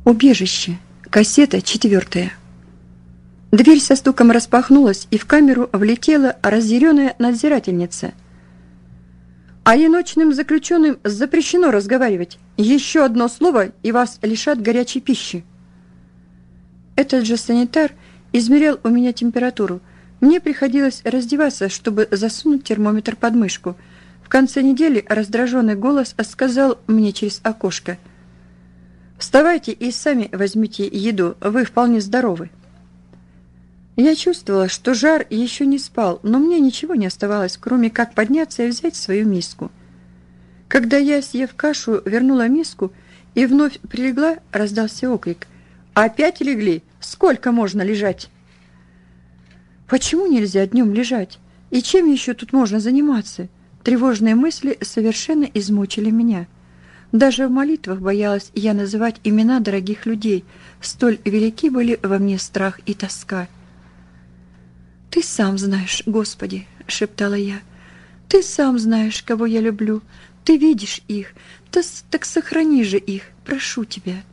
Убежище. Кассета 4. Дверь со стуком распахнулась, и в камеру влетела разъяренная надзирательница. «Одиночным заключенным запрещено разговаривать. Еще одно слово, и вас лишат горячей пищи». Этот же санитар измерял у меня температуру. Мне приходилось раздеваться, чтобы засунуть термометр под мышку. В конце недели раздраженный голос сказал мне через окошко: «Вставайте и сами возьмите еду, вы вполне здоровы». Я чувствовала, что жар еще не спал, но мне ничего не оставалось, кроме как подняться и взять свою миску. Когда я, съев кашу, вернула миску и вновь прилегла, раздался окрик: «Опять легли? Сколько можно лежать?» Почему нельзя днем лежать? И чем еще тут можно заниматься? Тревожные мысли совершенно измучили меня. Даже в молитвах боялась я называть имена дорогих людей. Столь велики были во мне страх и тоска. «Ты сам знаешь, Господи», — шептала я, — «Ты сам знаешь, кого я люблю. Ты видишь их. Так сохрани же их, прошу Тебя».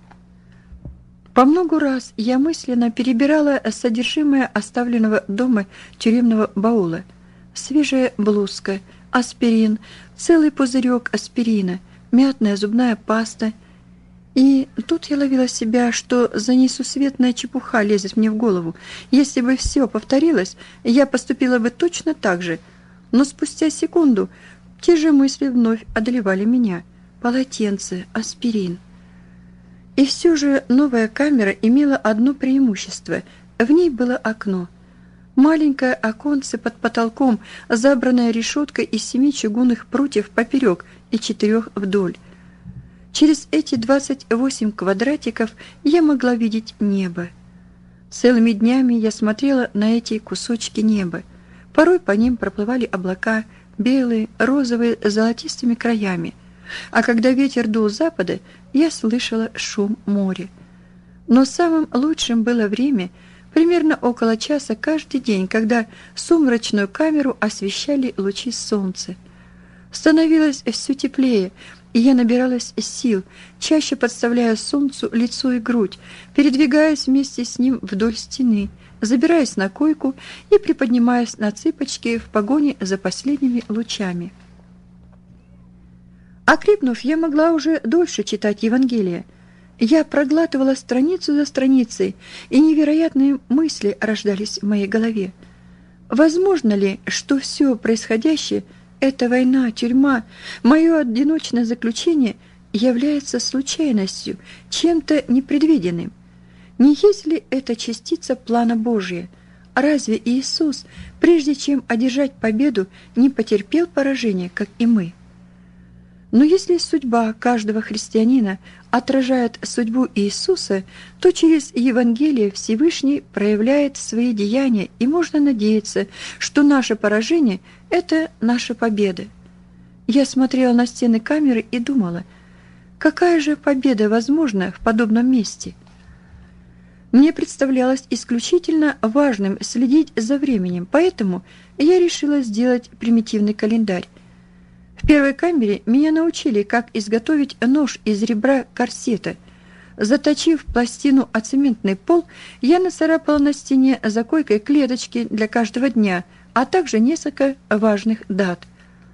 По многу раз я мысленно перебирала содержимое оставленного дома тюремного баула. Свежая блузка, аспирин, целый пузырек аспирина, мятная зубная паста. И тут я ловила себя, что за несусветная чепуха лезет мне в голову. Если бы все повторилось, я поступила бы точно так же. Но спустя секунду те же мысли вновь одолевали меня. Полотенце, аспирин. И все же новая камера имела одно преимущество. В ней было окно. Маленькое оконце под потолком, забранное решеткой из 7 чугунных прутьев поперек и 4 вдоль. Через эти 28 квадратиков я могла видеть небо. Целыми днями я смотрела на эти кусочки неба. Порой по ним проплывали облака, белые, розовые, с золотистыми краями. А когда ветер дул с запада, я слышала шум моря. Но самым лучшим было время примерно около часа каждый день, когда сумрачную камеру освещали лучи солнца. Становилось все теплее, и я набиралась сил, чаще подставляя солнцу лицо и грудь, передвигаясь вместе с ним вдоль стены, забираясь на койку и приподнимаясь на цыпочки в погоне за последними лучами. Окрепнув, я могла уже дольше читать Евангелие. Я проглатывала страницу за страницей, и невероятные мысли рождались в моей голове. Возможно ли, что все происходящее — эта война, тюрьма, мое одиночное заключение является случайностью, чем-то непредвиденным? Не есть ли это частица плана Божия? Разве Иисус, прежде чем одержать победу, не потерпел поражение, как и мы? Но если судьба каждого христианина отражает судьбу Иисуса, то через Евангелие Всевышний проявляет свои деяния, и можно надеяться, что наше поражение – это наша победа. Я смотрела на стены камеры и думала, какая же победа возможна в подобном месте? Мне представлялось исключительно важным следить за временем, поэтому я решила сделать примитивный календарь. В первой камере меня научили, как изготовить нож из ребра корсета. Заточив пластину о цементный пол, я нацарапала на стене за койкой клеточки для каждого дня, а также несколько важных дат.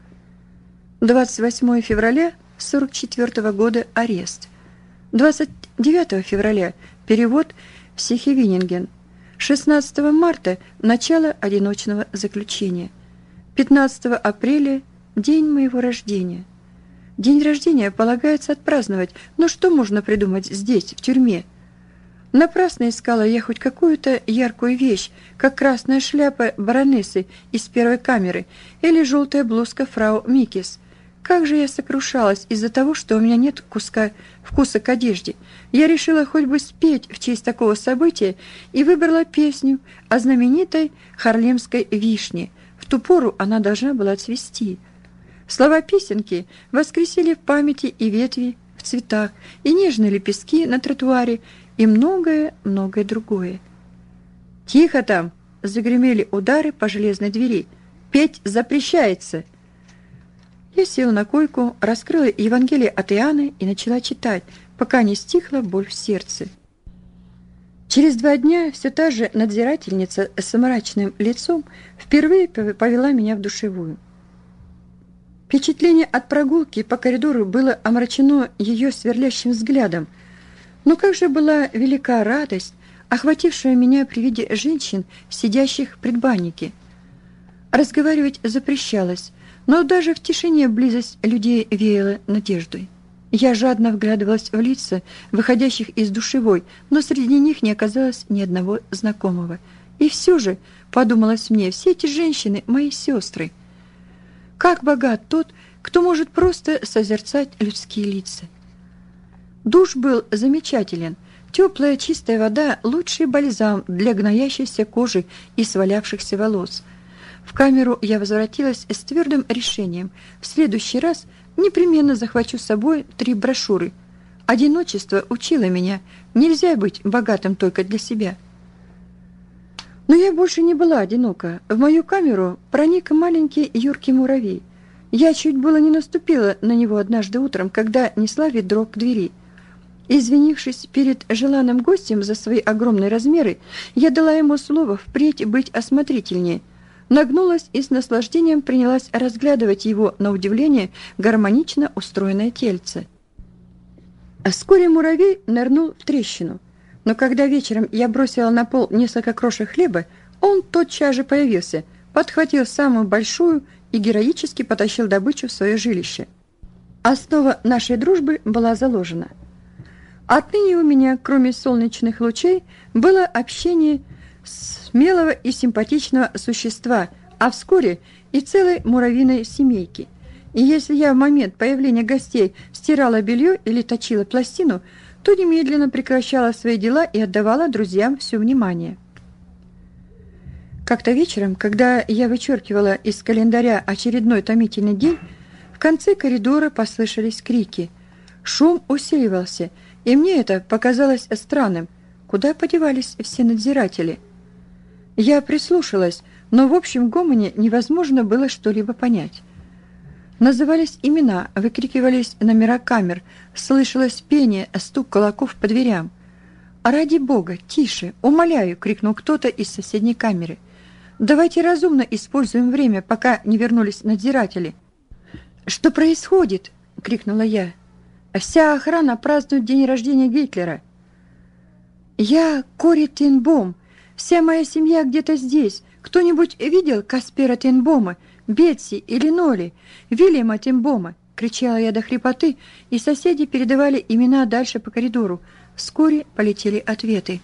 28 февраля 1944 года – арест. 29 февраля – перевод в Сихевининген. 16 марта – начало одиночного заключения. 15 апреля – день моего рождения. День рождения полагается отпраздновать, но что можно придумать здесь, в тюрьме? Напрасно искала я хоть какую-то яркую вещь, как красная шляпа баронессы из первой камеры или желтая блузка фрау Микис. Как же я сокрушалась из-за того, что у меня нет вкуса к одежде. Я решила хоть бы спеть в честь такого события и выбрала песню о знаменитой харлемской вишне. В ту пору она должна была цвести. Слова песенки воскресили в памяти и ветви в цветах, и нежные лепестки на тротуаре, и многое-многое другое. «Тихо там!» — загремели удары по железной двери. «Петь запрещается!» Я села на койку, раскрыла Евангелие от Иоанна и начала читать. пока не стихла боль в сердце. Через 2 дня все та же надзирательница с мрачным лицом впервые повела меня в душевую. Впечатление от прогулки по коридору было омрачено ее сверлящим взглядом, но как же была велика радость, охватившая меня при виде женщин, сидящих в предбаннике. Разговаривать запрещалось, но даже в тишине близость людей веяла надеждой. Я жадно вглядывалась в лица, выходящих из душевой, но среди них не оказалось ни одного знакомого. И все же, подумалось мне, все эти женщины – мои сестры. Как богат тот, кто может просто созерцать людские лица. Душ был замечателен. Теплая чистая вода – лучший бальзам для гноящейся кожи и свалявшихся волос. В камеру я возвратилась с твердым решением. В следующий раз непременно захвачу с собой 3 брошюры. Одиночество учило меня. Нельзя быть богатым только для себя. Но я больше не была одинока. В мою камеру проник маленький юркий муравей. Я чуть было не наступила на него однажды утром, когда несла ведро к двери. Извинившись перед желанным гостем за свои огромные размеры, я дала ему слово впредь быть осмотрительнее. Нагнулась и с наслаждением принялась разглядывать его, на удивление, гармонично устроенное тельце. А вскоре муравей нырнул в трещину, но когда вечером я бросила на пол несколько крошек хлеба, он тотчас же появился, подхватил самую большую и героически потащил добычу в свое жилище. Основа нашей дружбы была заложена. Отныне у меня, кроме солнечных лучей, было общение смелого и симпатичного существа, а вскоре и целой муравьиной семейки. И если я в момент появления гостей стирала белье или точила пластину, то немедленно прекращала свои дела и отдавала друзьям все внимание. Как-то вечером, когда я вычеркивала из календаря очередной томительный день, в конце коридора послышались крики. Шум усиливался, и мне это показалось странным. Куда подевались все надзиратели? Я прислушалась, но в общем гомоне невозможно было что-либо понять. Назывались имена, выкрикивались номера камер, слышалось пение, стук кулаков по дверям. «Ради бога, тише, умоляю!» — крикнул кто-то из соседней камеры. «Давайте разумно используем время, пока не вернулись надзиратели». «Что происходит?» — крикнула я. «Вся охрана празднует день рождения Гитлера». «Я Кори Тенбом. Вся моя семья где-то здесь. Кто-нибудь видел Каспера Тенбома, Бетси или Ноли, Вильяма Тенбома?» — кричала я до хрипоты, и соседи передавали имена дальше по коридору. Вскоре полетели ответы.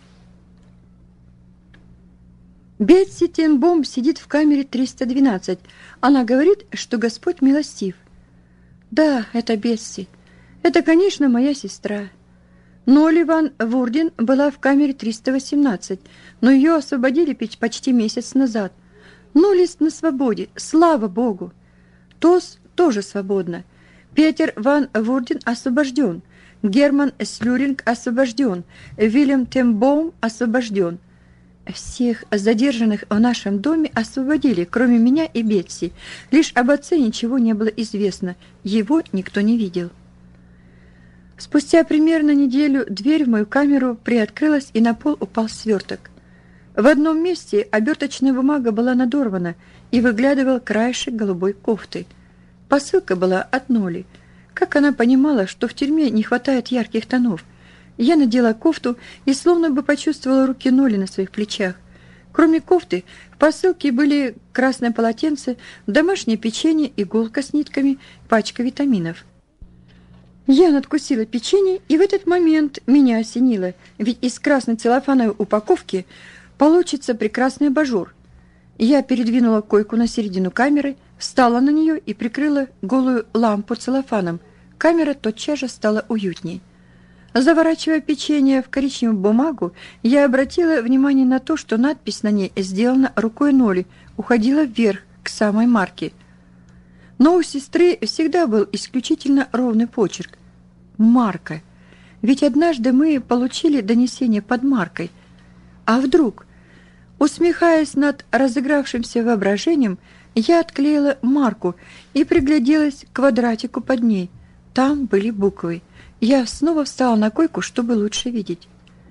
«Бетси Тенбом сидит в камере 312. Она говорит, что Господь милостив». «Да, это Бетси. Это, конечно, моя сестра». Ноли ван Вурден была в камере 318, но ее освободили почти месяц назад. Ноли на свободе, слава Богу. Тос тоже свободна. Петер ван Вурден освобожден. Герман Слюринг освобожден. Вильям Тембоум освобожден. Всех задержанных в нашем доме освободили, кроме меня и Бетси. Лишь об отце ничего не было известно. Его никто не видел. Спустя примерно неделю дверь в мою камеру приоткрылась, и на пол упал сверток. В одном месте оберточная бумага была надорвана, и выглядывал краешек голубой кофты. Посылка была от Ноли. Как она понимала, что в тюрьме не хватает ярких тонов? Я надела кофту и словно бы почувствовала руки Ноли на своих плечах. Кроме кофты, в посылке были красное полотенце, домашнее печенье, иголка с нитками, пачка витаминов. Я надкусила печенье, и в этот момент меня осенило, ведь из красной целлофановой упаковки получится прекрасный абажур. Я передвинула койку на середину камеры, встала на нее и прикрыла голую лампу целлофаном. Камера тотчас же стала уютней. Заворачивая печенье в коричневую бумагу, я обратила внимание на то, что надпись на ней сделана рукой Ноли, уходила вверх к самой марке. Но у сестры всегда был исключительно ровный почерк. Марка. Ведь однажды мы получили донесение под маркой. А вдруг? Усмехаясь над разыгравшимся воображением, я отклеила марку и пригляделась к квадратику под ней. Там были буквы. Я снова встала на койку, чтобы лучше видеть.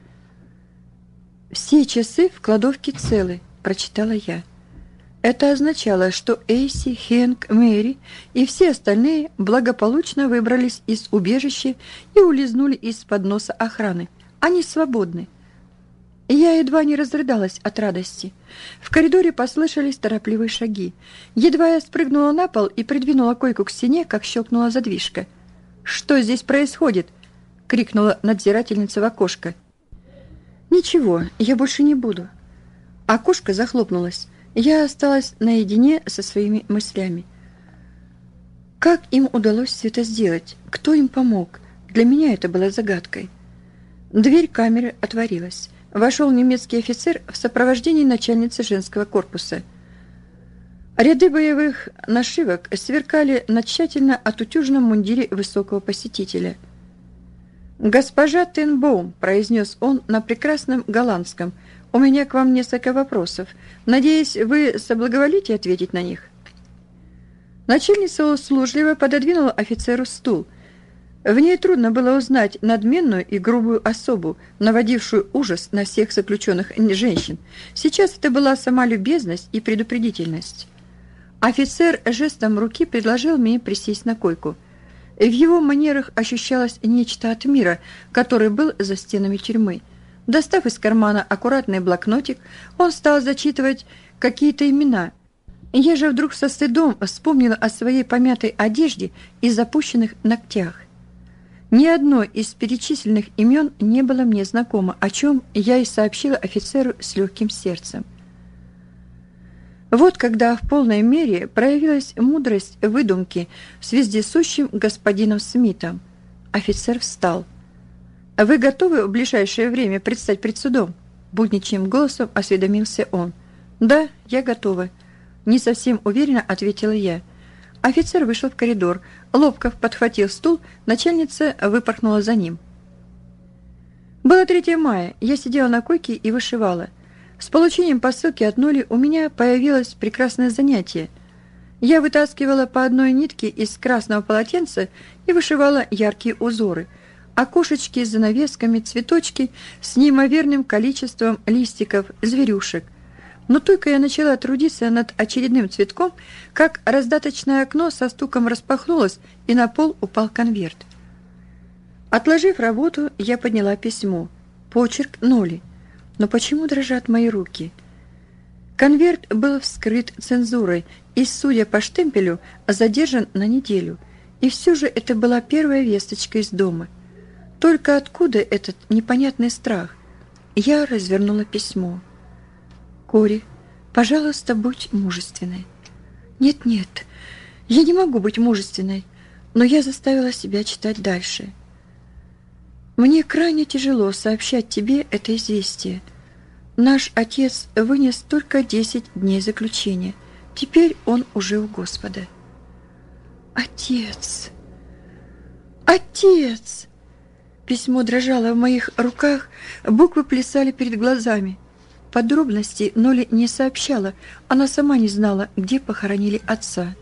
«Все часы в кладовке целы», — прочитала я. Это означало, что Эйси, Хэнк, Мэри и все остальные благополучно выбрались из убежища и улизнули из-под носа охраны. Они свободны. Я едва не разрыдалась от радости. В коридоре послышались торопливые шаги. Едва я спрыгнула на пол и придвинула койку к стене, как щелкнула задвижка. «Что здесь происходит?» — крикнула надзирательница в окошко. «Ничего, я больше не буду». Окошко захлопнулось. Я осталась наедине со своими мыслями. Как им удалось все это сделать? Кто им помог? Для меня это было загадкой. Дверь камеры отворилась. Вошел немецкий офицер в сопровождении начальницы женского корпуса. Ряды боевых нашивок сверкали на тщательно отутюженном мундире высокого посетителя. «Госпожа Тенбоум», — произнес он на прекрасном голландском, — «у меня к вам несколько вопросов. Надеюсь, вы соблаговолите ответить на них». Начальница услужливо пододвинула офицеру стул. В ней трудно было узнать надменную и грубую особу, наводившую ужас на всех заключенных женщин. Сейчас это была сама любезность и предупредительность. Офицер жестом руки предложил мне присесть на койку. В его манерах ощущалось нечто от мира, который был за стенами тюрьмы. Достав из кармана аккуратный блокнотик, он стал зачитывать какие-то имена. Я же вдруг со стыдом вспомнила о своей помятой одежде и запущенных ногтях. Ни одно из перечисленных имен не было мне знакомо, о чем я и сообщила офицеру с легким сердцем. Вот когда в полной мере проявилась мудрость выдумки с вездесущим господином Смитом. Офицер встал. «Вы готовы в ближайшее время предстать пред судом?» Будничным голосом осведомился он. «Да, я готова», — не совсем уверенно ответила я. Офицер вышел в коридор. Лобков подхватил стул, начальница выпорхнула за ним. Было 3 мая, я сидела на койке и вышивала. С получением посылки от Ноли у меня появилось прекрасное занятие. Я вытаскивала по одной нитке из красного полотенца и вышивала яркие узоры. Окошечки с занавесками, цветочки с неимоверным количеством листиков, зверюшек. Но только я начала трудиться над очередным цветком, как раздаточное окно со стуком распахнулось, и на пол упал конверт. Отложив работу, я подняла письмо. Почерк Ноли. Но почему дрожат мои руки? Конверт был вскрыт цензурой и, судя по штемпелю, задержан на неделю. И все же это была первая весточка из дома. Только откуда этот непонятный страх? Я развернула письмо. «Кори, пожалуйста, будь мужественной». «Нет-нет, я не могу быть мужественной», но я заставила себя читать дальше. «Мне крайне тяжело сообщать тебе это известие. Наш отец вынес только 10 дней заключения. Теперь он уже у Господа». «Отец! Отец!» Письмо дрожало в моих руках, буквы плясали перед глазами. Подробностей Ноли не сообщала, она сама не знала, где похоронили отца.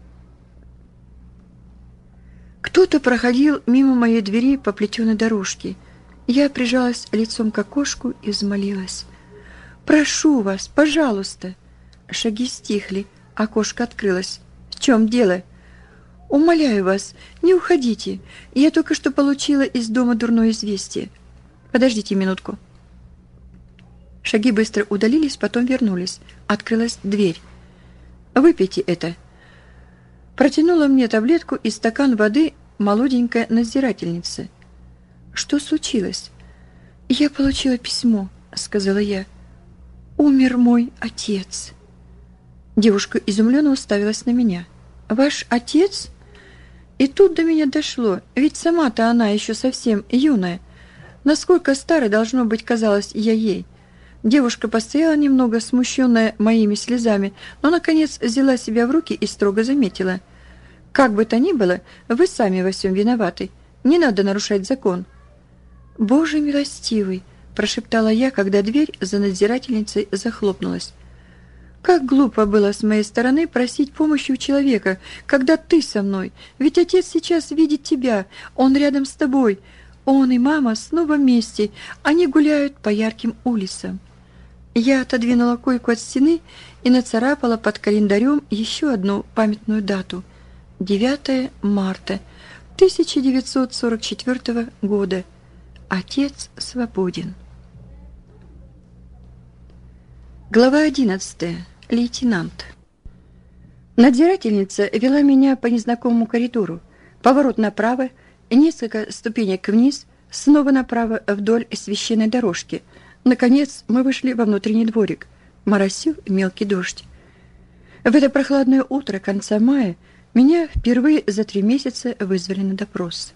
Кто-то проходил мимо моей двери по плетеной дорожке. Я прижалась лицом к окошку и взмолилась. «Прошу вас, пожалуйста!» Шаги стихли, окошко открылось. «В чем дело?» «Умоляю вас, не уходите. Я только что получила из дома дурное известие. Подождите минутку». Шаги быстро удалились, потом вернулись. Открылась дверь. «Выпейте это». Протянула мне таблетку и стакан воды молоденькая надзирательница. «Что случилось?» «Я получила письмо», — сказала я. «Умер мой отец». Девушка изумленно уставилась на меня. «Ваш отец?» И тут до меня дошло, ведь сама-то она еще совсем юная. Насколько старой, должно быть, казалась я ей. Девушка постояла немного, смущенная моими слезами, но, наконец, взяла себя в руки и строго заметила. «Как бы то ни было, вы сами во всем виноваты. Не надо нарушать закон». «Боже милостивый!» – прошептала я, когда дверь за надзирательницей захлопнулась. Как глупо было с моей стороны просить помощи у человека, когда ты со мной. Ведь отец сейчас видит тебя, он рядом с тобой. Он и мама снова вместе, они гуляют по ярким улицам. Я отодвинула койку от стены и нацарапала под календарем еще одну памятную дату – 9 марта 1944 года. Отец свободен. Глава 11. Лейтенант. Надзирательница вела меня по незнакомому коридору. Поворот направо, несколько ступенек вниз, снова направо вдоль священной дорожки. Наконец мы вышли во внутренний дворик. Моросил мелкий дождь. В это прохладное утро конца мая меня впервые за 3 месяца вызвали на допрос.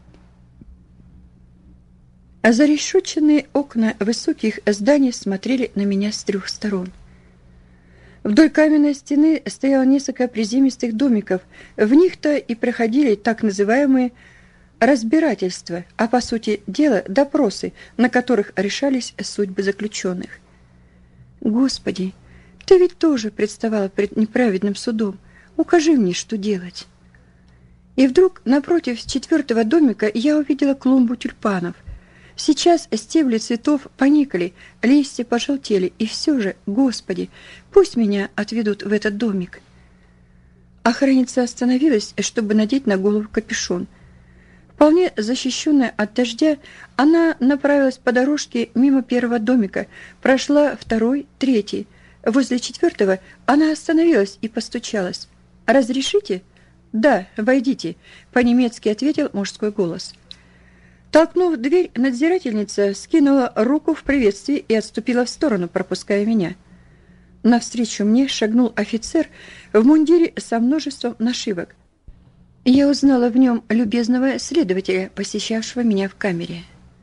Зарешетченные окна высоких зданий смотрели на меня с 3 сторон. Вдоль каменной стены стояло несколько приземистых домиков. В них-то и проходили так называемые разбирательства, а по сути дела допросы, на которых решались судьбы заключенных. Господи, ты ведь тоже представала перед неправедным судом. Укажи мне, что делать. И вдруг напротив 4-го домика я увидела клумбу тюльпанов. Сейчас стебли цветов поникли, листья пожелтели, и все же, Господи, пусть меня отведут в этот домик. Охранница остановилась, чтобы надеть на голову капюшон. Вполне защищенная от дождя, она направилась по дорожке мимо 1-го домика, прошла 2-й, 3-й. Возле 4-го она остановилась и постучалась. «Разрешите?» «Да, войдите», — по-немецки ответил мужской голос. Толкнув дверь, надзирательница скинула руку в приветствии и отступила в сторону, пропуская меня. Навстречу мне шагнул офицер в мундире со множеством нашивок. Я узнала в нем любезного следователя, посещавшего меня в камере.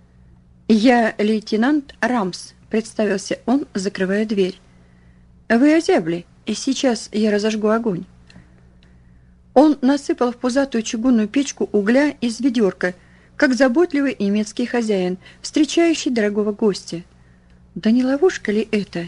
«Я лейтенант Рамс», — представился он, закрывая дверь. «Вы озябли, и сейчас я разожгу огонь». Он насыпал в пузатую чугунную печку угля из ведерка, как заботливый немецкий хозяин, встречающий дорогого гостя. Да не ловушка ли это?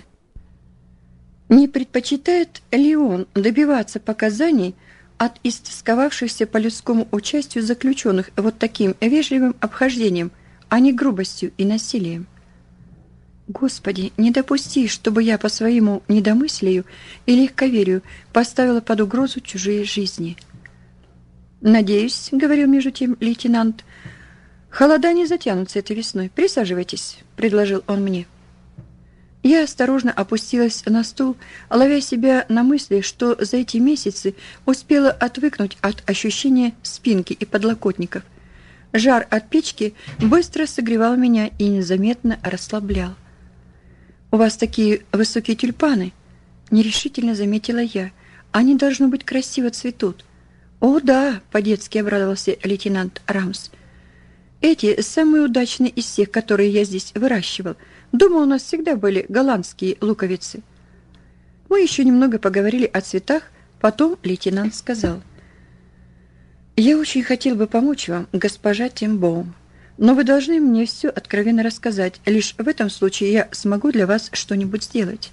Не предпочитает ли он добиваться показаний от истосковавшихся по людскому участию заключенных вот таким вежливым обхождением, а не грубостью и насилием? Господи, не допусти, чтобы я по своему недомыслию и легковерию поставила под угрозу чужие жизни. «Надеюсь, — говорил между тем лейтенант, — холода не затянутся этой весной. Присаживайтесь, — предложил он мне. Я осторожно опустилась на стул, ловя себя на мысли, что за эти месяцы успела отвыкнуть от ощущения спинки и подлокотников. Жар от печки быстро согревал меня и незаметно расслаблял. «У вас такие высокие тюльпаны», — нерешительно заметила я. «Они, должно быть, красиво цветут». «О, да», — по-детски обрадовался лейтенант Рамс. «Эти самые удачные из всех, которые я здесь выращивал. Дома у нас всегда были голландские луковицы». Мы еще немного поговорили о цветах, потом лейтенант сказал: «Я очень хотел бы помочь вам, госпожа Тембоум, но вы должны мне все откровенно рассказать. Лишь в этом случае я смогу для вас что-нибудь сделать».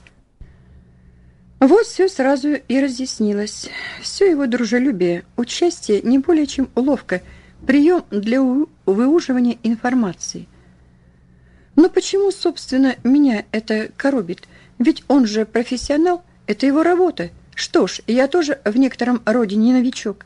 Вот все сразу и разъяснилось. Все его дружелюбие, участие не более чем уловка, прием для выуживания информации. Но почему, собственно, меня это коробит? Ведь он же профессионал, это его работа. Что ж, я тоже в некотором роде не новичок.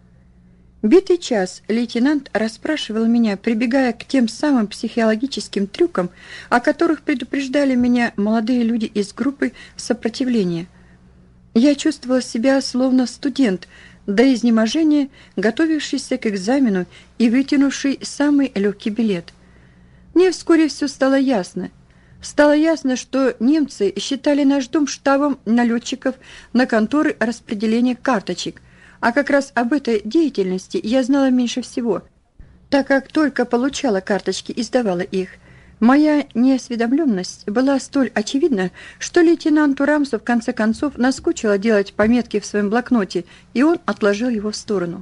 Битый час лейтенант расспрашивал меня, прибегая к тем самым психологическим трюкам, о которых предупреждали меня молодые люди из группы сопротивления. Я чувствовала себя словно студент, до изнеможения готовившийся к экзамену и вытянувший самый легкий билет. Мне вскоре все стало ясно. Стало ясно, что немцы считали наш дом штабом налетчиков на конторы распределения карточек, а как раз об этой деятельности я знала меньше всего, так как только получала карточки и сдавала их. Моя неосведомленность была столь очевидна, что лейтенанту Рамсу в конце концов наскучило делать пометки в своем блокноте, и он отложил его в сторону.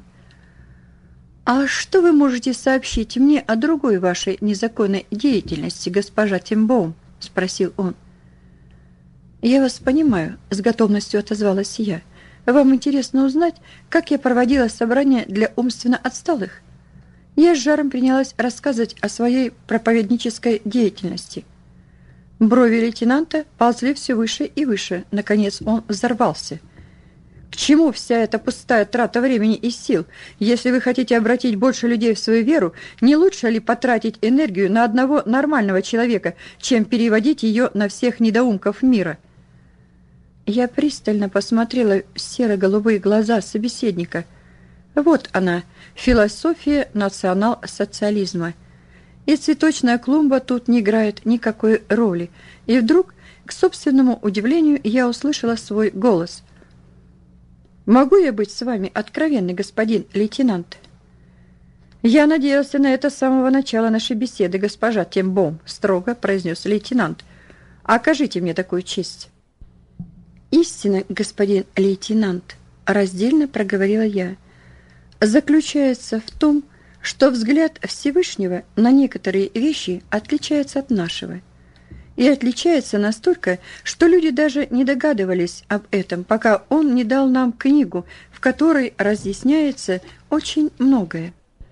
«А что вы можете сообщить мне о другой вашей незаконной деятельности, госпожа Тембоум?» – спросил он. «Я вас понимаю», — с готовностью отозвалась я. «Вам интересно узнать, как я проводила собрание для умственно отсталых?» Я с жаром принялась рассказывать о своей проповеднической деятельности. Брови лейтенанта ползли все выше и выше. Наконец он взорвался. «К чему вся эта пустая трата времени и сил? Если вы хотите обратить больше людей в свою веру, не лучше ли потратить энергию на одного нормального человека, чем переводить ее на всех недоумков мира?» Я пристально посмотрела в серо-голубые глаза собеседника. Вот она, философия национал-социализма. И цветочная клумба тут не играет никакой роли. И вдруг, к собственному удивлению, я услышала свой голос. «Могу я быть с вами откровенный, господин лейтенант?» «Я надеялся на это с самого начала нашей беседы, госпожа Тембом», — строго произнес лейтенант. «Окажите мне такую честь». «Истина, господин лейтенант», — раздельно проговорила я, — «заключается в том, что взгляд Всевышнего на некоторые вещи отличается от нашего. И отличается настолько, что люди даже не догадывались об этом, пока он не дал нам книгу, в которой разъясняется очень многое.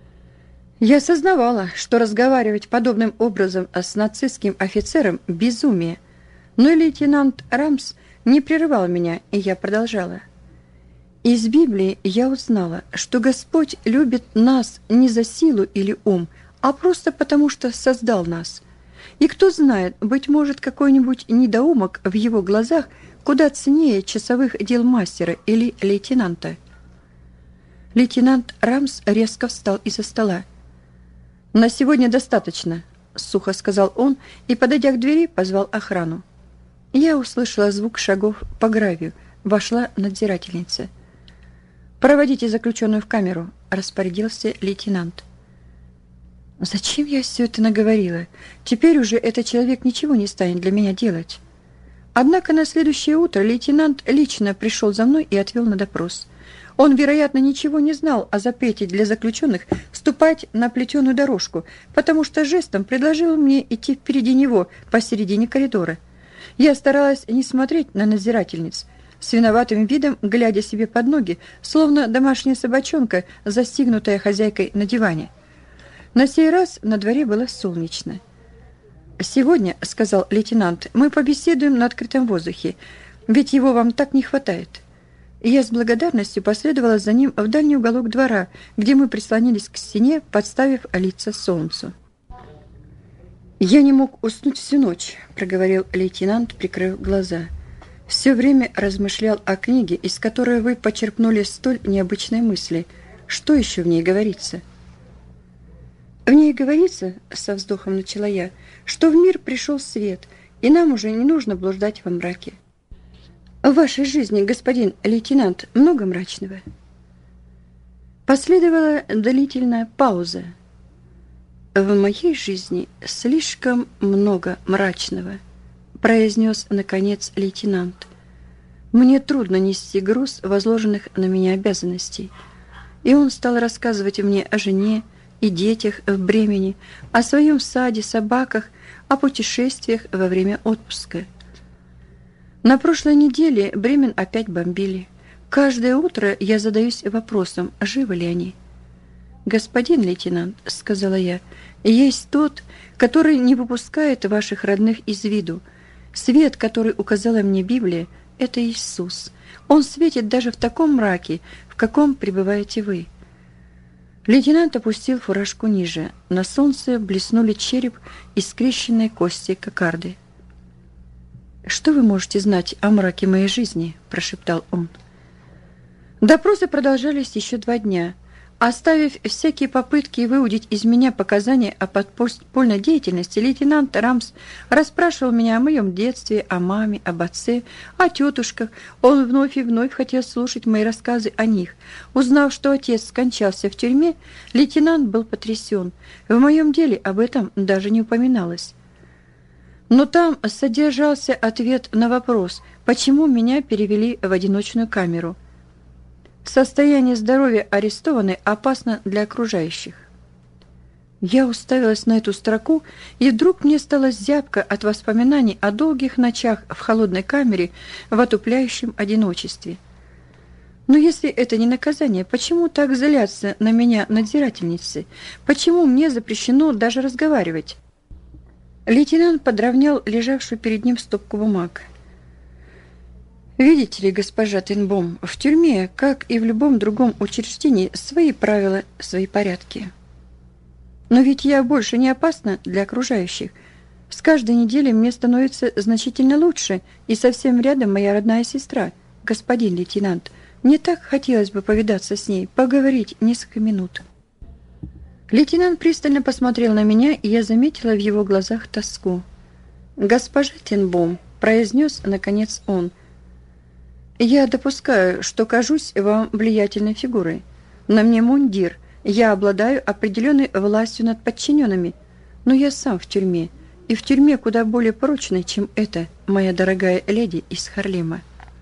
Я сознавала, что разговаривать подобным образом с нацистским офицером – безумие, но лейтенант Рамс не прерывал меня, и я продолжала. Из Библии я узнала, что Господь любит нас не за силу или ум, а просто потому, что создал нас. И кто знает, быть может, какой-нибудь недоумок в его глазах куда ценнее часовых дел мастера или лейтенанта. Лейтенант Рамс резко встал из-за стола. «На сегодня достаточно», — сухо сказал он и, подойдя к двери, позвал охрану. Я услышала звук шагов по гравию. Вошла надзирательница. «Проводите заключенную в камеру», — распорядился лейтенант. Зачем я все это наговорила? Теперь уже этот человек ничего не станет для меня делать. Однако на следующее утро лейтенант лично пришел за мной и отвел на допрос. Он, вероятно, ничего не знал о запрете для заключенных ступать на плетеную дорожку, потому что жестом предложил мне идти впереди него посередине коридора. Я старалась не смотреть на надзирательниц, с виноватым видом глядя себе под ноги, словно домашняя собачонка, застигнутая хозяйкой на диване. На сей раз на дворе было солнечно. «Сегодня, — сказал лейтенант, — мы побеседуем на открытом воздухе, ведь его вам так не хватает». И я с благодарностью последовала за ним в дальний уголок двора, где мы прислонились к стене, подставив лица солнцу. «Я не мог уснуть всю ночь», — проговорил лейтенант, прикрыв глаза. «Все время размышлял о книге, из которой вы почерпнули столь необычные мысли. Что еще в ней говорится?» «В ней говорится, — со вздохом начала я, — что в мир пришел свет, и нам уже не нужно блуждать во мраке. В вашей жизни, господин лейтенант, много мрачного?» Последовала длительная пауза. «В моей жизни слишком много мрачного», — произнес, наконец, лейтенант. «Мне трудно нести груз возложенных на меня обязанностей». И он стал рассказывать мне о жене и детях в Бремени, о своем саде, собаках, о путешествиях во время отпуска. На прошлой неделе Бремен опять бомбили. Каждое утро я задаюсь вопросом, живы ли они. «Господин лейтенант, — сказала я, — есть тот, который не выпускает ваших родных из виду. Свет, который указала мне Библия, — это Иисус. Он светит даже в таком мраке, в каком пребываете вы». Лейтенант опустил фуражку ниже. На солнце блеснули череп и скрещенные кости кокарды. «Что вы можете знать о мраке моей жизни?» – прошептал он. Допросы продолжались еще 2 дня. Оставив всякие попытки выудить из меня показания о подпольной деятельности, лейтенант Рамс расспрашивал меня о моем детстве, о маме, об отце, о тетушках. Он вновь и вновь хотел слушать мои рассказы о них. Узнав, что отец скончался в тюрьме, лейтенант был потрясен. В моем деле об этом даже не упоминалось. Но там содержался ответ на вопрос, почему меня перевели в одиночную камеру. Состояние здоровья арестованной опасно для окружающих. Я уставилась на эту строку, и вдруг мне стало зябко от воспоминаний о долгих ночах в холодной камере в отупляющем одиночестве. Но если это не наказание, почему так злятся на меня надзирательницы? Почему мне запрещено даже разговаривать? Лейтенант подровнял лежавшую перед ним стопку бумаг. «Видите ли, госпожа Тенбом, в тюрьме, как и в любом другом учреждении, свои правила, свои порядки. Но ведь я больше не опасна для окружающих. С каждой неделей мне становится значительно лучше, и совсем рядом моя родная сестра, господин лейтенант. Мне так хотелось бы повидаться с ней, поговорить несколько минут». Лейтенант пристально посмотрел на меня, и я заметила в его глазах тоску. «Госпожа Тенбом», — произнес, наконец, он, — «я допускаю, что кажусь вам влиятельной фигурой. На мне мундир, я обладаю определенной властью над подчиненными, но я сам в тюрьме, и в тюрьме куда более прочной, чем эта, моя дорогая леди из Харлема».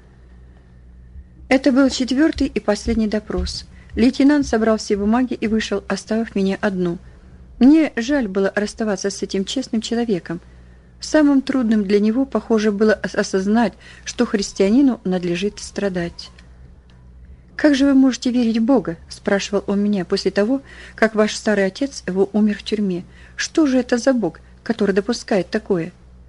Это был 4-й и последний допрос. Лейтенант собрал все бумаги и вышел, оставив меня одну. Мне жаль было расставаться с этим честным человеком. Самым трудным для него, похоже, было осознать, что христианину надлежит страдать. «Как же вы можете верить в Бога?» – спрашивал он меня после того, как ваш старый отец его умер в тюрьме. «Что же это за Бог, который допускает такое?»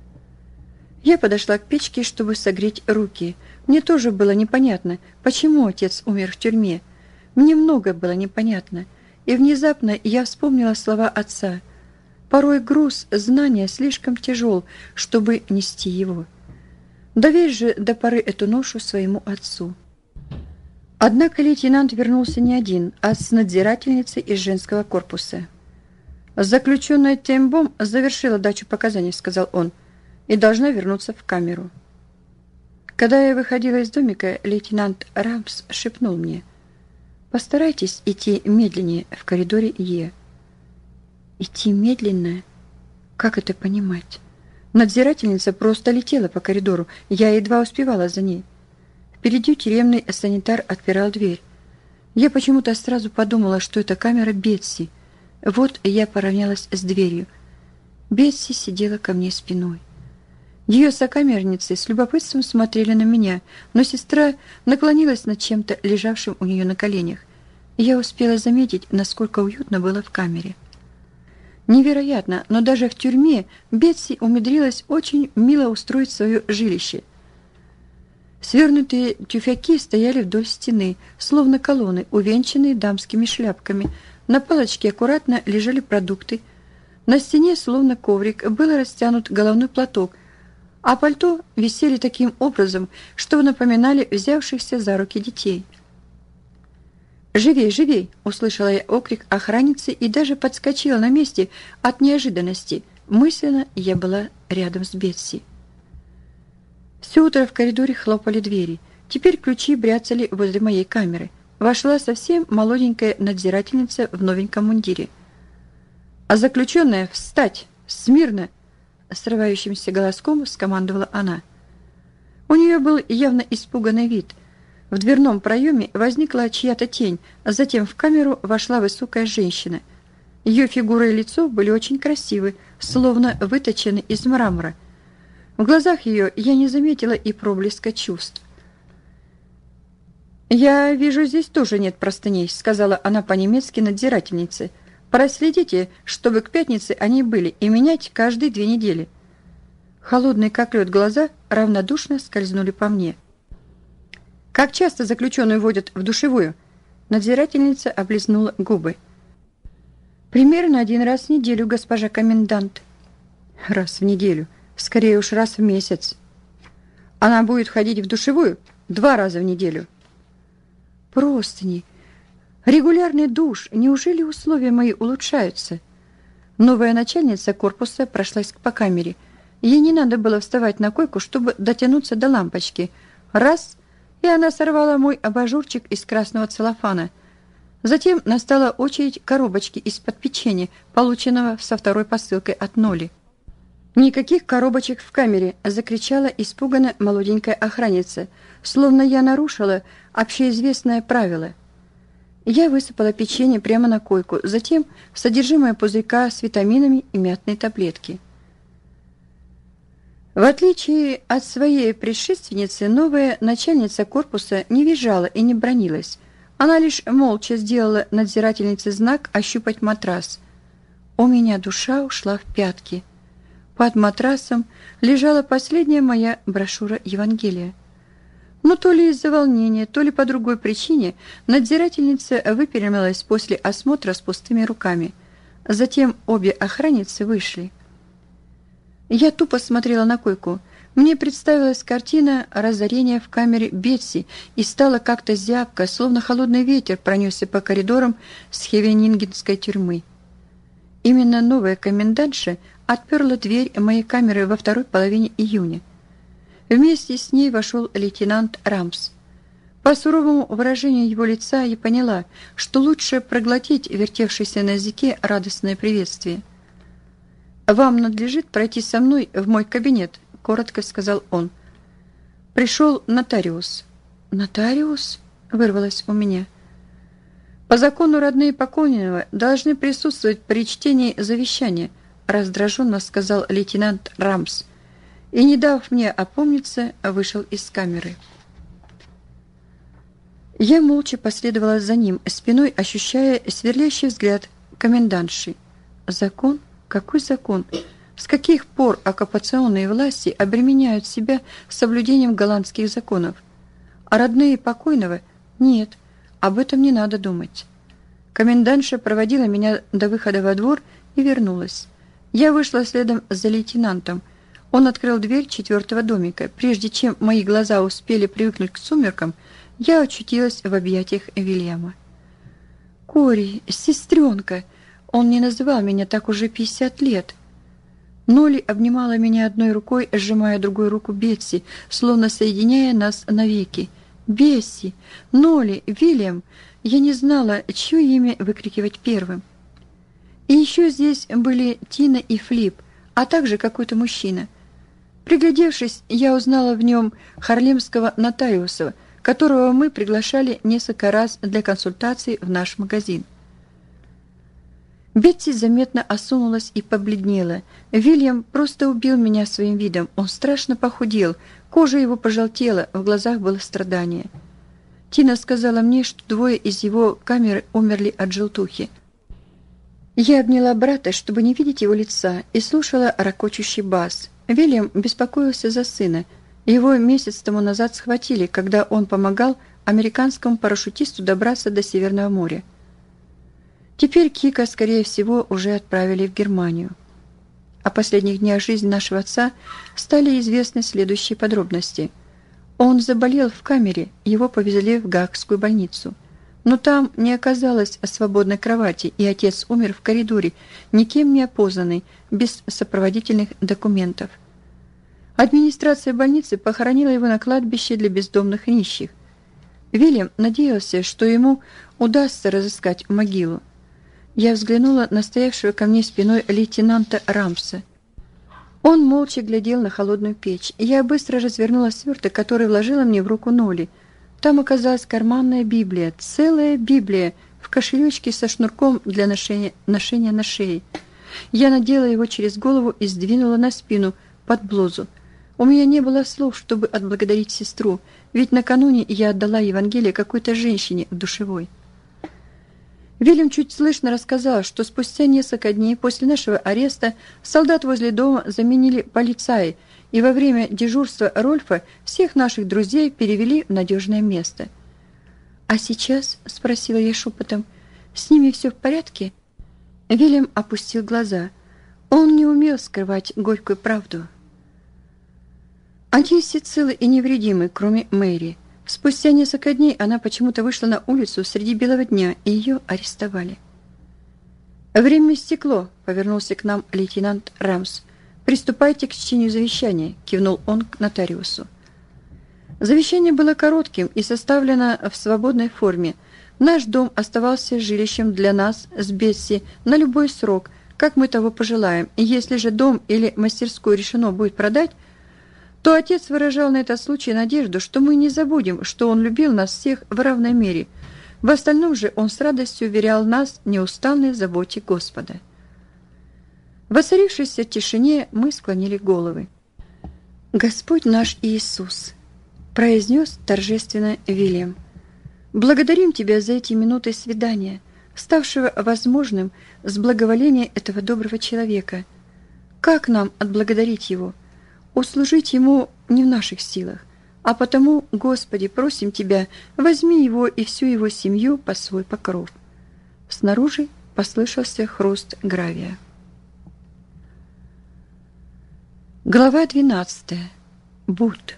Я подошла к печке, чтобы согреть руки. Мне тоже было непонятно, почему отец умер в тюрьме. Мне многое было непонятно, и внезапно я вспомнила слова отца. Порой груз знания слишком тяжел, чтобы нести его. Довесь же до поры эту ношу своему отцу. Однако лейтенант вернулся не один, а с надзирательницей из женского корпуса. «Заключенная Тенбом завершила дачу показаний», — сказал он, — «и должна вернуться в камеру». Когда я выходила из домика, лейтенант Рамс шепнул мне: «Постарайтесь идти медленнее в коридоре Е». Идти медленно? Как это понимать? Надзирательница просто летела по коридору, я едва успевала за ней. Впереди тюремный санитар отпирал дверь. Я почему-то сразу подумала, что это камера Бетси. Вот я поравнялась с дверью. Бетси сидела ко мне спиной. Ее сокамерницы с любопытством смотрели на меня, но сестра наклонилась над чем-то, лежавшим у нее на коленях. Я успела заметить, насколько уютно было в камере. Невероятно, но даже в тюрьме Бетси умудрилась очень мило устроить свое жилище. Свернутые тюфяки стояли вдоль стены, словно колонны, увенчанные дамскими шляпками. На палочке аккуратно лежали продукты. На стене, словно коврик, был растянут головной платок, а пальто висели таким образом, что напоминали взявшихся за руки детей. «Живей, живей!» – услышала я окрик охранницы и даже подскочила на месте от неожиданности. Мысленно я была рядом с Бетси. Все утро в коридоре хлопали двери. Теперь ключи бряцали возле моей камеры. Вошла совсем молоденькая надзирательница в новеньком мундире. «А заключенная, встать! Смирно!» – срывающимся голоском скомандовала она. У нее был явно испуганный вид. В дверном проеме возникла чья-то тень, а затем в камеру вошла высокая женщина. Ее фигура и лицо были очень красивы, словно выточены из мрамора. В глазах ее я не заметила и проблеска чувств. «Я вижу, здесь тоже нет простыней», — сказала она по-немецки надзирательнице. «Проследите, чтобы к пятнице они были, и менять каждые 2 недели». Холодные, как лед, глаза равнодушно скользнули по мне. «Как часто заключенную водят в душевую?» Надзирательница облизнула губы. «Примерно 1 раз в неделю, госпожа комендант». «Раз в неделю. Скорее уж раз в месяц. Она будет ходить в душевую 2 раза в неделю». «Простыни. Регулярный душ. Неужели условия мои улучшаются?» Новая начальница корпуса прошлась по камере. Ей не надо было вставать на койку, чтобы дотянуться до лампочки. Раз, и она сорвала мой абажурчик из красного целлофана. Затем настала очередь коробочки из-под печенья, полученного со 2-й посылкой от Ноли. «Никаких коробочек в камере!» – закричала испуганно молоденькая охранница, словно я нарушила общеизвестное правило. Я высыпала печенье прямо на койку, затем содержимое пузырька с витаминами и мятные таблетки. В отличие от своей предшественницы, новая начальница корпуса не визжала и не бранилась. Она лишь молча сделала надзирательнице знак «ощупать матрас». У меня душа ушла в пятки. Под матрасом лежала последняя моя брошюра Евангелия. Но то ли из-за волнения, то ли по другой причине надзирательница выпрямилась после осмотра с пустыми руками. Затем обе охранницы вышли. Я тупо смотрела на койку. Мне представилась картина разорения в камере Бетси, и стало как-то зябко, словно холодный ветер пронесся по коридорам Схевенингенской тюрьмы. Именно новая комендантша отперла дверь моей камеры во второй половине июня. Вместе с ней вошел лейтенант Рамс. По суровому выражению его лица я поняла, что лучше проглотить вертевшееся на языке радостное приветствие. «Вам надлежит пройти со мной в мой кабинет», — коротко сказал он. «Пришел нотариус». «Нотариус?» — вырвалось у меня. «По закону родные покойного должны присутствовать при чтении завещания», — раздраженно сказал лейтенант Рамс. И, не дав мне опомниться, вышел из камеры. Я молча последовала за ним, спиной ощущая сверлящий взгляд комендантши. Закон? Какой закон? С каких пор оккупационные власти обременяют себя соблюдением голландских законов? А родные покойного? Нет, об этом не надо думать. Комендантша проводила меня до выхода во двор и вернулась. Я вышла следом за лейтенантом. Он открыл дверь 4-го домика. Прежде чем мои глаза успели привыкнуть к сумеркам, я очутилась в объятиях Вильяма. «Кори, сестренка!» Он не называл меня так уже 50 лет. Ноли обнимала меня одной рукой, сжимая другую руку Бетси, словно соединяя нас навеки. «Бесси! Ноли! Вильям!» Я не знала, чье имя выкрикивать первым. И еще здесь были Тина и Флип, а также какой-то мужчина. Приглядевшись, я узнала в нем харлемского нотариуса, которого мы приглашали несколько раз для консультаций в наш магазин. Бетси заметно осунулась и побледнела. Вильям просто убил меня своим видом. Он страшно похудел, кожа его пожелтела, в глазах было страдание. Тина сказала мне, что 2 из его камеры умерли от желтухи. Я обняла брата, чтобы не видеть его лица, и слушала ракочущий бас. Вильям беспокоился за сына. Его месяц тому назад схватили, когда он помогал американскому парашютисту добраться до Северного моря. Теперь Кика, скорее всего, уже отправили в Германию. О последних днях жизни нашего отца стали известны следующие подробности. Он заболел в камере, его повезли в Гаагскую больницу. Но там не оказалось свободной кровати, и отец умер в коридоре, никем не опознанный, без сопроводительных документов. Администрация больницы похоронила его на кладбище для бездомных нищих. Вильям надеялся, что ему удастся разыскать могилу. Я взглянула на стоявшего ко мне спиной лейтенанта Рамса. Он молча глядел на холодную печь. Я быстро развернула сверток, который вложила мне в руку Ноли. Там оказалась карманная Библия, целая Библия, в кошелечке со шнурком для ношения на шее. Я надела его через голову и сдвинула на спину под блузу. У меня не было слов, чтобы отблагодарить сестру, ведь накануне я отдала Евангелие какой-то женщине в душевой. Вильям чуть слышно рассказал, что спустя несколько дней после нашего ареста солдат возле дома заменили полицаи, и во время дежурства Рольфа всех наших друзей перевели в надежное место. «А сейчас?» – спросила я шепотом. «С ними все в порядке?» Вильям опустил глаза. Он не умел скрывать горькую правду. Они все целы и невредимы, кроме Мэри. Спустя несколько дней она почему-то вышла на улицу среди белого дня, и ее арестовали. «Время истекло», — повернулся к нам лейтенант Рамс. «Приступайте к чтению завещания», — кивнул он к нотариусу. Завещание было коротким и составлено в свободной форме. Наш дом оставался жилищем для нас с Бетси на любой срок, как мы того пожелаем, и если же дом или мастерскую решено будет продать, то отец выражал на этот случай надежду, что мы не забудем, что он любил нас всех в равной мере. В остальном же он с радостью уверял нас в неустанной заботе Господа. В воцарившейся тишине мы склонили головы. «Господь наш Иисус», – произнес торжественно Вильям, – «благодарим Тебя за эти минуты свидания, ставшего возможным с благоволения этого доброго человека. Как нам отблагодарить Его? Услужить Ему не в наших силах, а потому, Господи, просим Тебя, возьми его и всю его семью под свой покров». Снаружи послышался хруст гравия. Глава 12. Бут.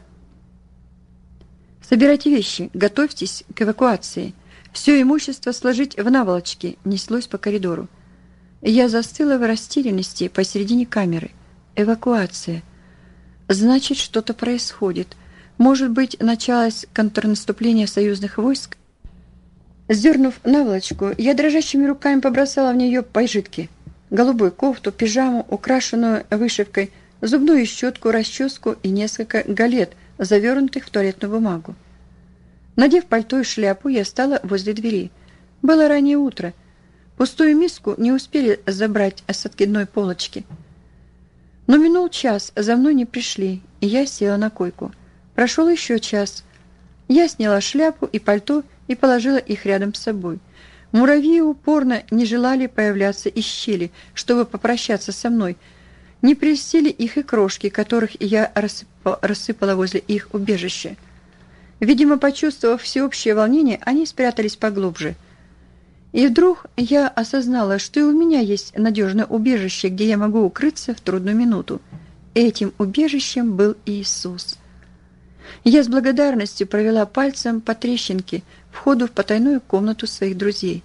«Собирайте вещи, готовьтесь к эвакуации. Все имущество сложить в наволочки», неслось по коридору. Я застыла в растерянности посередине камеры. Эвакуация. Значит, что-то происходит. Может быть, началось контрнаступление союзных войск? Сдернув наволочку, я дрожащими руками побросала в нее пожитки. Голубую кофту, пижаму, украшенную вышивкой, зубную щетку, расческу и несколько галет, завернутых в туалетную бумагу. Надев пальто и шляпу, я стала возле двери. Было раннее утро. Пустую миску не успели забрать с откидной полочки. Но минул час, за мной не пришли, и я села на койку. Прошел еще час. Я сняла шляпу и пальто и положила их рядом с собой. Муравьи упорно не желали появляться из щели, чтобы попрощаться со мной. Не прельстили их и крошки, которых я рассыпала возле их убежища. Видимо, почувствовав всеобщее волнение, они спрятались поглубже. И вдруг я осознала, что и у меня есть надежное убежище, где я могу укрыться в трудную минуту. Этим убежищем был Иисус. Я с благодарностью провела пальцем по трещинке, входу в потайную комнату своих друзей.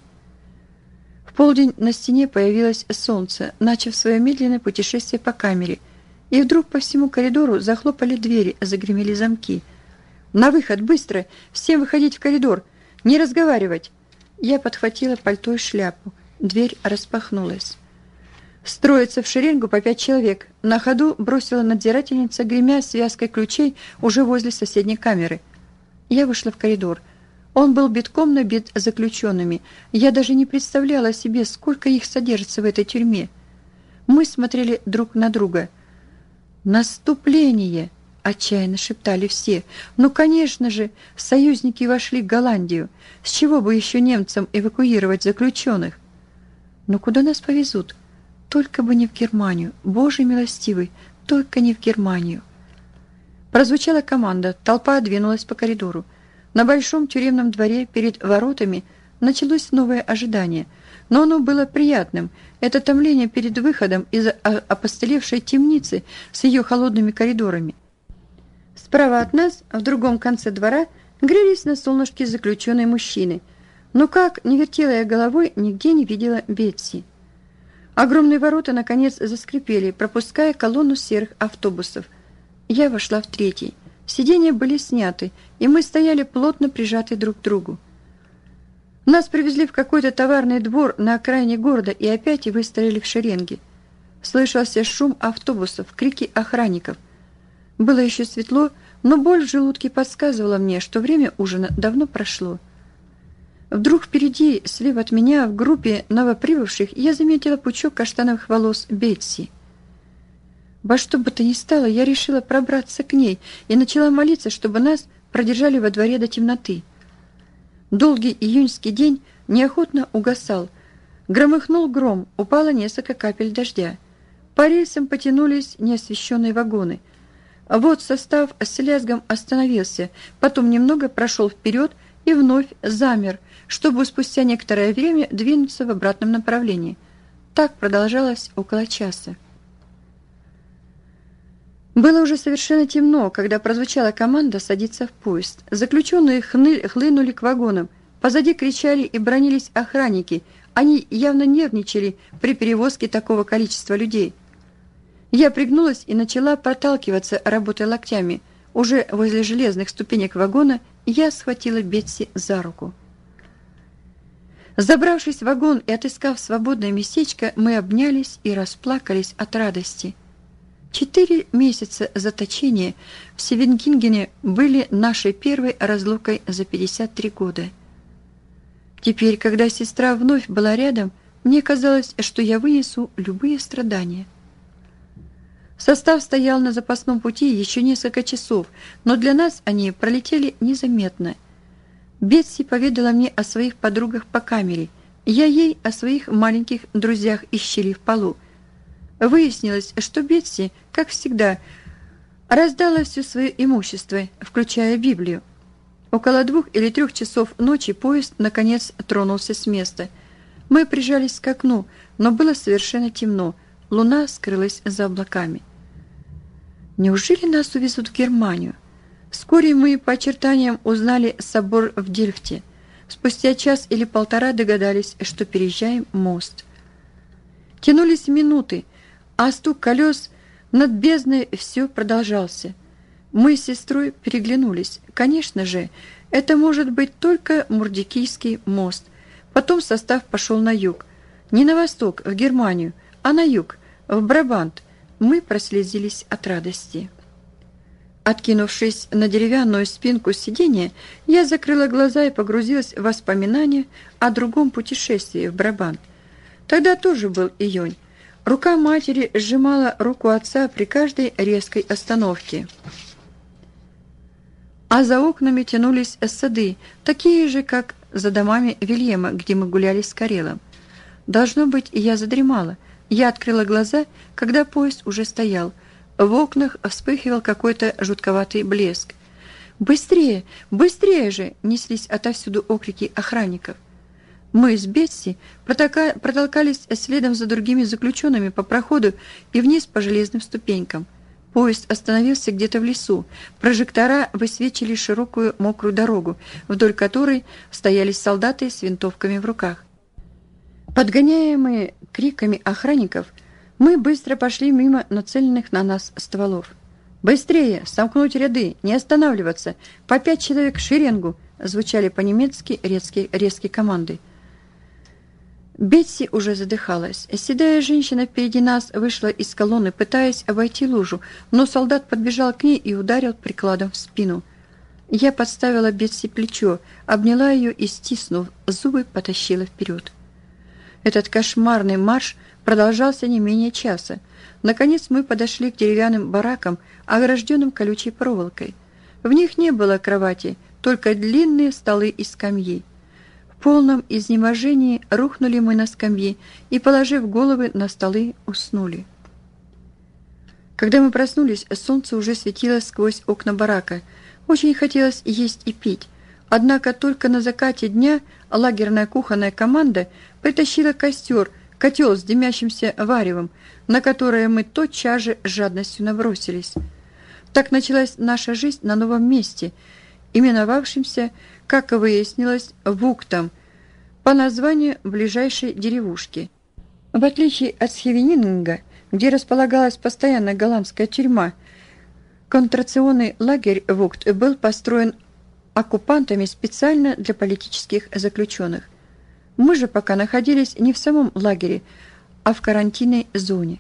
В полдень на стене появилось солнце, начав свое медленное путешествие по камере, и вдруг по всему коридору захлопали двери, загремели замки. «На выход, быстро! Всем выходить в коридор! Не разговаривать!» Я подхватила пальто и шляпу. Дверь распахнулась. «Строится в шеренгу по 5 человек!» На ходу бросила надзирательница, гремя связкой ключей уже возле соседней камеры. Я вышла в коридор. Он был битком набит заключенными. Я даже не представляла себе, сколько их содержится в этой тюрьме. Мы смотрели друг на друга. «Наступление!» — отчаянно шептали все. «Ну, конечно же, союзники вошли в Голландию. С чего бы еще немцам эвакуировать заключенных? Но куда нас повезут? Только бы не в Германию. Боже милостивый, только не в Германию!» Прозвучала команда. Толпа двинулась по коридору. На большом тюремном дворе перед воротами началось новое ожидание, но оно было приятным. Это томление перед выходом из опостылевшей темницы с ее холодными коридорами. Справа от нас, в другом конце двора, грелись на солнышке заключенные мужчины. Но как ни вертела я головой, нигде не видела Бетси. Огромные ворота, наконец, заскрипели, пропуская колонну серых автобусов. Я вошла в третий. Сиденья были сняты, и мы стояли плотно прижаты друг к другу. Нас привезли в какой-то товарный двор на окраине города и опять выстроили в шеренги. Слышался шум автобусов, крики охранников. Было еще светло, но боль в желудке подсказывала мне, что время ужина давно прошло. Вдруг впереди, слева от меня, в группе новоприбывших, я заметила пучок каштановых волос Бетси. Во что бы то ни стало, я решила пробраться к ней и начала молиться, чтобы нас продержали во дворе до темноты. Долгий июньский день неохотно угасал. Громыхнул гром, упало несколько капель дождя. По рельсам потянулись неосвещенные вагоны. Вот состав с лязгом остановился, потом немного прошел вперед и вновь замер, чтобы спустя некоторое время двинуться в обратном направлении. Так продолжалось около часа. Было уже совершенно темно, когда прозвучала команда садиться в поезд. Заключенные хлынули к вагонам. Позади кричали и бранились охранники. Они явно нервничали при перевозке такого количества людей. Я пригнулась и начала проталкиваться, работая локтями. Уже возле железных ступенек вагона я схватила Бетси за руку. Забравшись в вагон и отыскав свободное местечко, мы обнялись и расплакались от радости. 4 месяца заточения в Севенгингене были нашей первой разлукой за 53 года. Теперь, когда сестра вновь была рядом, мне казалось, что я вынесу любые страдания. Состав стоял на запасном пути еще несколько часов, но для нас они пролетели незаметно. Бетси поведала мне о своих подругах по камере, я ей о своих маленьких друзьях из щели в полу. Выяснилось, что Бетси, как всегда, раздала все свое имущество, включая Библию. Около 2 или 3 часов ночи поезд, наконец, тронулся с места. Мы прижались к окну, но было совершенно темно, луна скрылась за облаками. Неужели нас увезут в Германию? Вскоре мы по очертаниям узнали собор в Дельфте. Спустя час или полтора догадались, что переезжаем мост. Тянулись минуты, а стук колес над бездной все продолжался. Мы с сестрой переглянулись. Конечно же, это может быть только Мурдикийский мост. Потом состав пошел на юг. Не на восток, в Германию, а на юг, в Брабант. Мы прослезились от радости. Откинувшись на деревянную спинку сиденья, я закрыла глаза и погрузилась в воспоминания о другом путешествии в Брабант. Тогда тоже был июнь. Рука матери сжимала руку отца при каждой резкой остановке. А за окнами тянулись сады, такие же, как за домами Вильяма, где мы гуляли с Карелом. Должно быть, я задремала. Я открыла глаза, когда поезд уже стоял. В окнах вспыхивал какой-то жутковатый блеск. «Быстрее! Быстрее же!» — неслись отовсюду окрики охранников. Мы с Бетси протолкались следом за другими заключенными по проходу и вниз по железным ступенькам. Поезд остановился где-то в лесу. Прожектора высвечили широкую мокрую дорогу, вдоль которой стояли солдаты с винтовками в руках. Подгоняемые криками охранников, мы быстро пошли мимо нацеленных на нас стволов. «Быстрее! Сомкнуть ряды! Не останавливаться! По 5 человек в шеренгу!» звучали по-немецки резкие команды. Бетси уже задыхалась. Седая женщина впереди нас вышла из колонны, пытаясь обойти лужу, но солдат подбежал к ней и ударил прикладом в спину. Я подставила Бетси плечо, обняла ее и, стиснув зубы, потащила вперед. Этот кошмарный марш продолжался не менее часа. Наконец мы подошли к деревянным баракам, огражденным колючей проволокой. В них не было кровати, только длинные столы и скамьи. В полном изнеможении рухнули мы на скамьи и, положив головы на столы, уснули. Когда мы проснулись, солнце уже светило сквозь окна барака. Очень хотелось есть и пить. Однако только на закате дня лагерная кухонная команда притащила котел с дымящимся варевом, на которое мы тотчас же с жадностью набросились. Так началась наша жизнь на новом месте, именовавшемся, как выяснилось, Вуктом, по названию ближайшей деревушки. В отличие от Схевенинга, где располагалась постоянная голландская тюрьма, концентрационный лагерь Вукт был построен оккупантами специально для политических заключенных. Мы же пока находились не в самом лагере, а в карантинной зоне.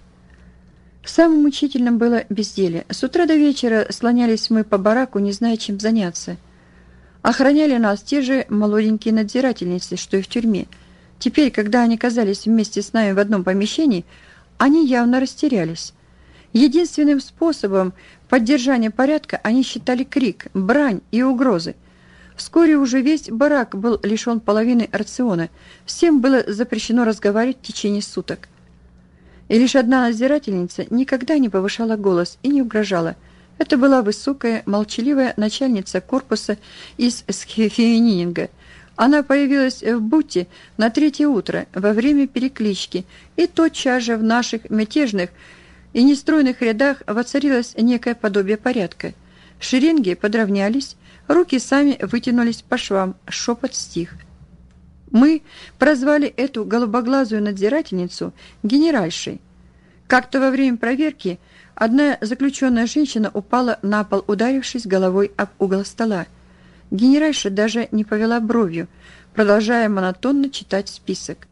Самым мучительным было безделье. С утра до вечера слонялись мы по бараку, не зная, чем заняться. Охраняли нас те же молоденькие надзирательницы, что и в тюрьме. Теперь, когда они оказались вместе с нами в одном помещении, они явно растерялись. Единственным способом поддержания порядка они считали крик, брань и угрозы. Вскоре уже весь барак был лишен половины рациона. Всем было запрещено разговаривать в течение суток. И лишь одна надзирательница никогда не повышала голос и не угрожала. Это была высокая, молчаливая начальница корпуса из Схевенинга. Она появилась в Бутте на 3-е утро во время переклички, и тотчас же в наших мятежных и нестройных рядах воцарилось некое подобие порядка. Шеренги подровнялись, руки сами вытянулись по швам, шепот стих. Мы прозвали эту голубоглазую надзирательницу генеральшей. Как-то во время проверки одна заключенная женщина упала на пол, ударившись головой об угол стола. Генеральша даже не повела бровью, продолжая монотонно читать список.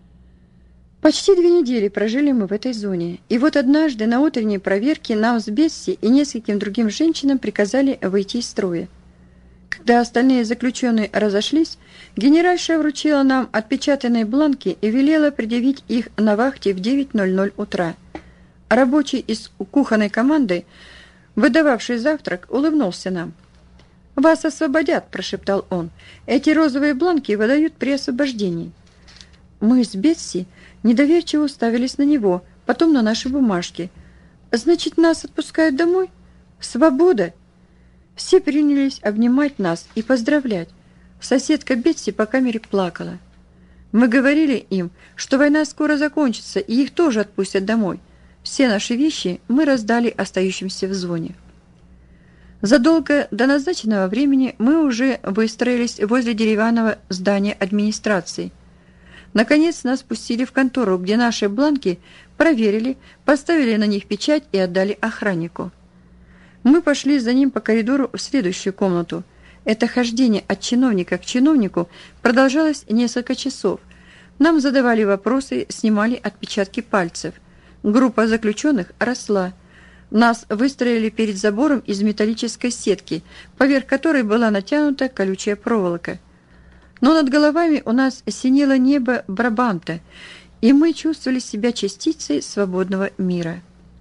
Почти 2 недели прожили мы в этой зоне, и вот однажды на утренней проверке нам с Бетси и нескольким другим женщинам приказали выйти из строя. Когда остальные заключенные разошлись, генеральша вручила нам отпечатанные бланки и велела предъявить их на вахте в 9:00 утра. Рабочий из кухонной команды, выдававший завтрак, улыбнулся нам. «Вас освободят», – прошептал он. «Эти розовые бланки выдают при освобождении». Мы с Бетси недоверчиво уставились на него, потом на наши бумажки. «Значит, нас отпускают домой? Свобода!» Все принялись обнимать нас и поздравлять. Соседка Бетси по камере плакала. Мы говорили им, что война скоро закончится, и их тоже отпустят домой. Все наши вещи мы раздали остающимся в зоне. Задолго до назначенного времени мы уже выстроились возле деревянного здания администрации. Наконец нас пустили в контору, где наши бланки проверили, поставили на них печать и отдали охраннику. Мы пошли за ним по коридору в следующую комнату. Это хождение от чиновника к чиновнику продолжалось несколько часов. Нам задавали вопросы, снимали отпечатки пальцев. Группа заключенных росла. Нас выстроили перед забором из металлической сетки, поверх которой была натянута колючая проволока. Но над головами у нас синело небо Брабанта, и мы чувствовали себя частицей свободного мира.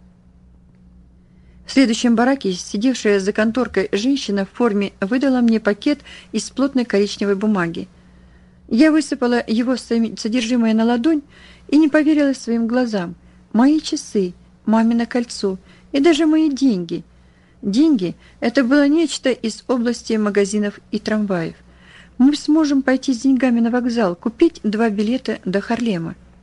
В следующем бараке сидевшая за конторкой женщина в форме выдала мне пакет из плотной коричневой бумаги. Я высыпала его содержимое на ладонь и не поверила своим глазам. Мои часы, мамино кольцо и даже мои деньги. Деньги – это было нечто из области магазинов и трамваев. Мы сможем пойти с деньгами на вокзал, купить 2 билета до Харлема.